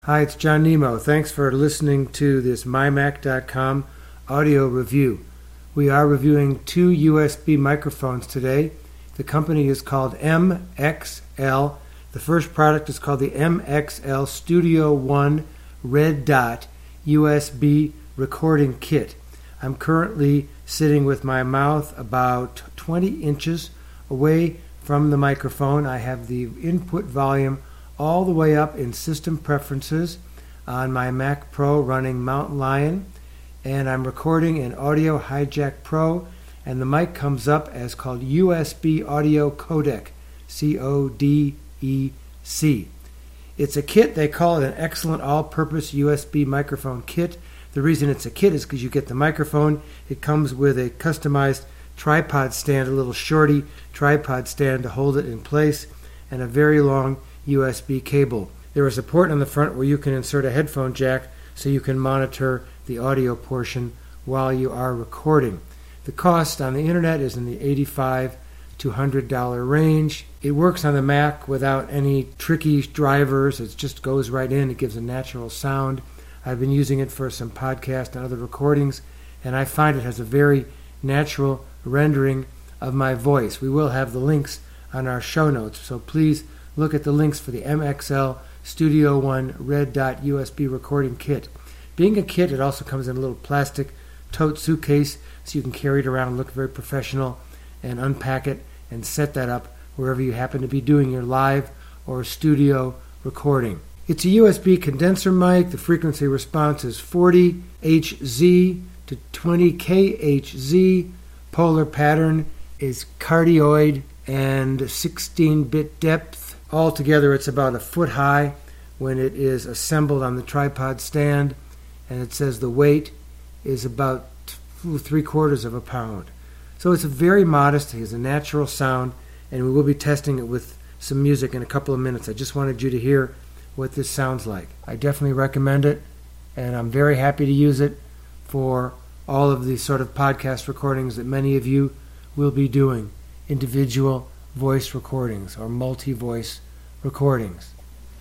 Hi, it's John Nemo. Thanks for listening to this mymac.com audio review. We are reviewing two USB microphones today. The company is called MXL. The first product is called the MXL Studio One Red Dot USB Recording Kit. I'm currently sitting with my mouth about 20 inches away from the microphone. I have the input volume all the way up in System Preferences on my Mac Pro running Mountain Lion, and I'm recording in Audio Hijack Pro, and the mic comes up as called USB Audio Codec, CODEC. It's a kit. They call it an excellent all-purpose USB microphone kit. The reason it's a kit is because you get the microphone. It comes with a customized tripod stand, a little shorty tripod stand to hold it in place, and a very long USB cable. There is a port on the front where you can insert a headphone jack so you can monitor the audio portion while you are recording. The cost on the internet is in the $85 to $100 range. It works on the Mac without any tricky drivers. It just goes right in. It gives a natural sound. I've been using it for some podcasts and other recordings, and I find it has a very natural rendering of my voice. We will have the links on our show notes, so please look at the links for the MXL Studio One Red Dot USB Recording Kit. Being a kit, it also comes in a little plastic tote suitcase so you can carry it around and look very professional and unpack it and set that up wherever you happen to be doing your live or studio recording. It's a USB condenser mic. The frequency response is 40 Hz to 20 kHz. Polar pattern is cardioid and 16-bit depth. Altogether, it's about a foot high when it is assembled on the tripod stand, and it says the weight is about 3/4 of a pound. So it's very modest. It has a natural sound, and we will be testing it with some music in a couple of minutes. I just wanted you to hear what this sounds like. I definitely recommend it, and I'm very happy to use it for all of the sort of podcast recordings that many of you will be doing, individual voice recordings or multi-voice recordings.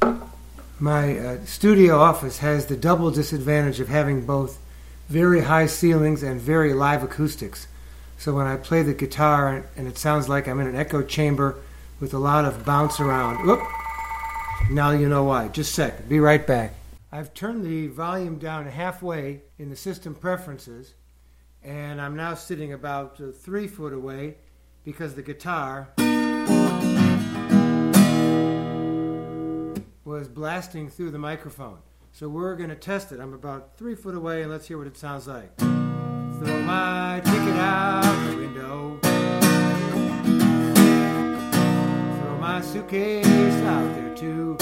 My studio office has the double disadvantage of having both very high ceilings and very live acoustics. So when I play the guitar and it sounds like I'm in an echo chamber with a lot of bounce around. Whoop! Now you know why. Just a sec. Be right back. I've turned the volume down halfway in the System Preferences, and I'm now sitting about 3 foot away because the guitar was blasting through the microphone. So we're going to test it. I'm about 3 foot away, and let's hear what it sounds like. Throw my ticket out the window. Throw my suitcase out there too.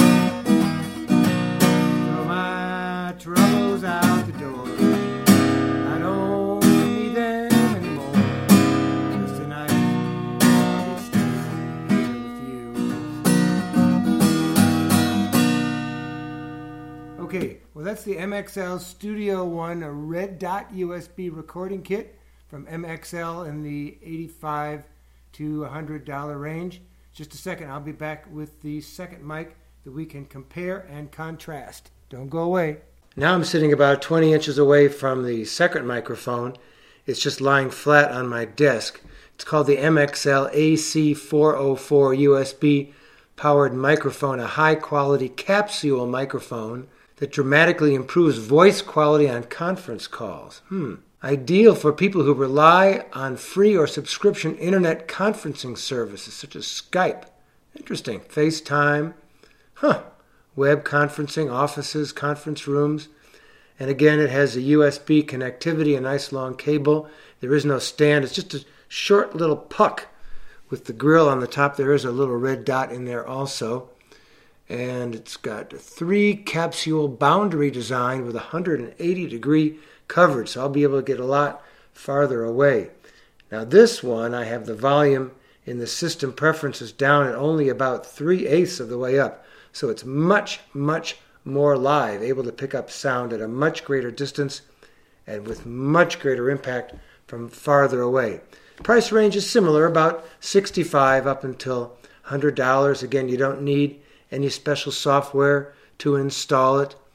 Throw my troubles out the door. I don't need them anymore. 'Cause tonight I'll stay here with you. Okay, well that's the MXL Studio One Red Dot USB recording kit from MXL in the $85 to $100 range. Just a second, I'll be back with the second mic that we can compare and contrast. Don't go away. Now I'm sitting about 20 inches away from the second microphone. It's just lying flat on my desk. It's called the MXL AC404 USB powered microphone, a high quality capsule microphone that dramatically improves voice quality on conference calls. Ideal for people who rely on free or subscription internet conferencing services such as Skype. Interesting. FaceTime. Web conferencing, offices, conference rooms. And again, it has a USB connectivity, a nice long cable. There is no stand. It's just a short little puck with the grill on the top. There is a little red dot in there also. And it's got a 3 capsule boundary design with 180-degree coverage, so I'll be able to get a lot farther away. Now this one, I have the volume in the System Preferences down at only about 3/8 of the way up, so it's much, much more live, able to pick up sound at a much greater distance and with much greater impact from farther away. Price range is similar, about $65 up until $100. Again, you don't need any special software to install it.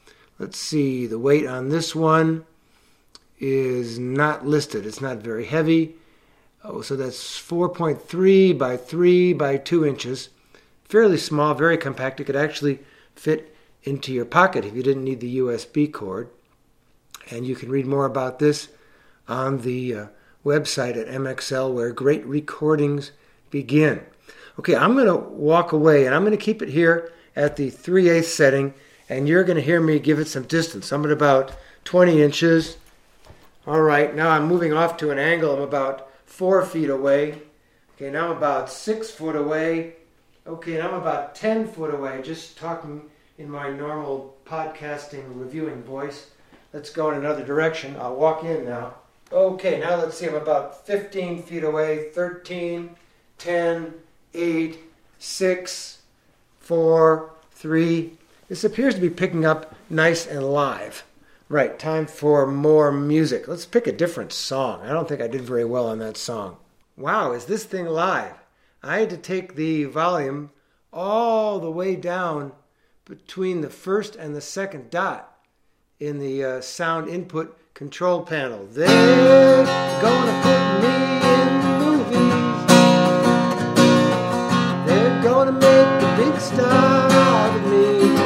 Let's see, the weight on this one is not listed. It's not very heavy. Oh, so that's 4.3 by 3 by 2 inches. Fairly small, very compact. It could actually fit into your pocket if you didn't need the USB cord. And you can read more about this on the website at MXL, where great recordings begin. Okay, I'm going to walk away, and I'm going to keep it here at the 3/8 setting, and you're going to hear me give it some distance. I'm at about 20 inches. All right, now I'm moving off to an angle. I'm about 4 feet away. Okay, now I'm about 6 foot away. Okay, now I'm about 10 foot away, just talking in my normal podcasting reviewing voice. Let's go in another direction. I'll walk in now. Okay, now let's see. I'm about 15 feet away. 13, 10, 8, 6, 4, 3. This appears to be picking up nice and live. Right, time for more music. Let's pick a different song. I don't think I did very well on that song. Wow, is this thing live? I had to take the volume all the way down between the first and the second dot in the sound input control panel. They're gonna put me in the movies. They're gonna make a big star out of me.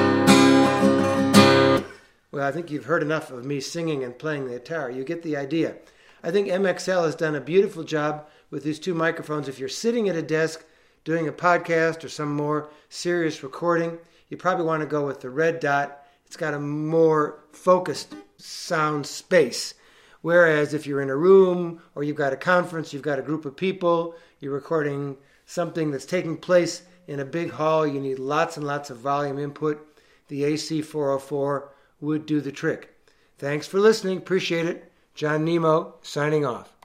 Well, I think you've heard enough of me singing and playing the guitar. You get the idea. I think MXL has done a beautiful job with these two microphones. If you're sitting at a desk doing a podcast or some more serious recording, you probably want to go with the red dot. It's got a more focused sound space. Whereas if you're in a room or you've got a conference, you've got a group of people, you're recording something that's taking place in a big hall, you need lots and lots of volume input. The AC404 would do the trick. Thanks for listening. Appreciate it. John Nemo signing off.